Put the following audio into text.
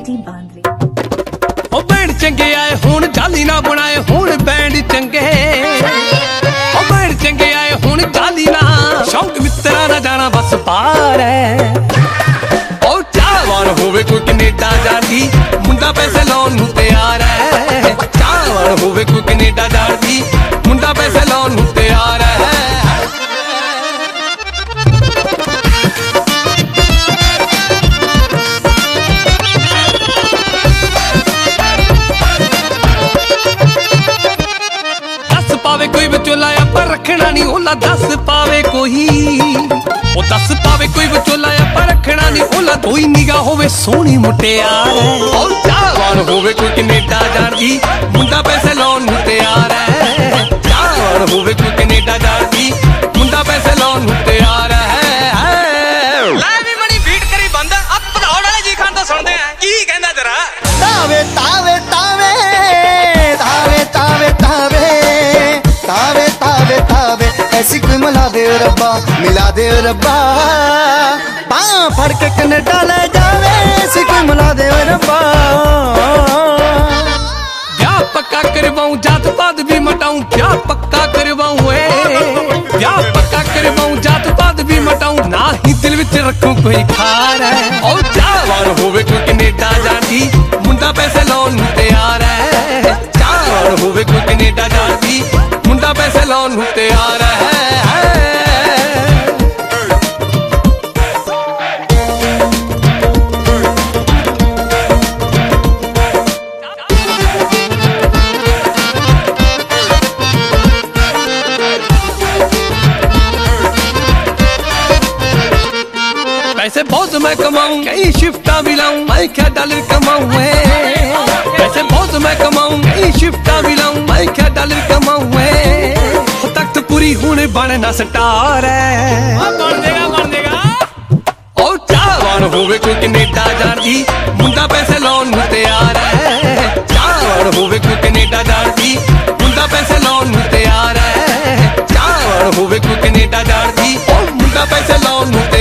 पट्टी बांध ली। ओ बैंड चंगे आए हुण जाली ना बनाए हुण बैंड चंगे, ओ बैंड चंगे आए हुण जाली ना, शौक मित्रा ना जाना बस पार है। ओ चाहवान होवे कोई कनेडा जाती, मुंडा पैसे लाउण नूं तैयार है। चाहवान होवे कोई कनेडा जाती, मुंडा पैसे लाउण नूं तैयार है। कोई विचोला पर रखना नहीं ओला, दस पावे कोई, ओ दस पावे कोई विचोला पर रखना नहीं ओला। कोई निगाह होवे सोहनी मुटियार है, और चाहवान होवे कोई कनेडा जाती, मुंडा पैसे लाउण नूं तैयार है। चाहवान होवे कोई कनेडा जाती, मुंडा पैसे लाउण नूं तैयार है। ले भी मनी बीट करी बंद, अब पधौड़ वाले जी खान तो सुनदे हैं की कहंदा तेरा। तावे तावे तावे तावे तावे तावे तावे तावे तावे, ऐसी कोई मिला दे रब्बा, मिला दे रब्बा। बांह फड़ के कनेडा ले जावे, ऐसी कोई मिला दे रब्बा। ब्याह पक्का करवाऊं, जात पात भी मटाऊं, ब्याह पक्का करवाऊं, ब्याह पक्का करवाऊं, जात पात भी मटाऊं, ना ही दिल विच रखूं कोई खार है। और चाहवान होवे कोई कनेडा जाती, मुंडा पैसे लाउण नूं तैयार है। चाहवान होवे कोई कनेडा जाती, मुंडा पैसे लाउण नूं तैयार है। पैसे बहुत मैं कमाऊं, कई शिफ्टा भी लाऊं, मैं क्या डॉलर कमाऊं। पैसे बहुत मैं कमाऊं, कई शिफ्टा भी लाऊं, मैं क्या डॉलर कमाऊं। तख्त पूरी होने बनना स्टार है, बन देगा। और चाहवान होवे कोई कनेडा जाती, मुंडा पैसे लाउण नूं तैयार है। चाहवान होवे कोई कनेडा जाती, मुंडा पैसे लाउण नूं तैयार है। चाहवान होवे कोई कनेडा जाती, मुंडा पैसे लाउण नूं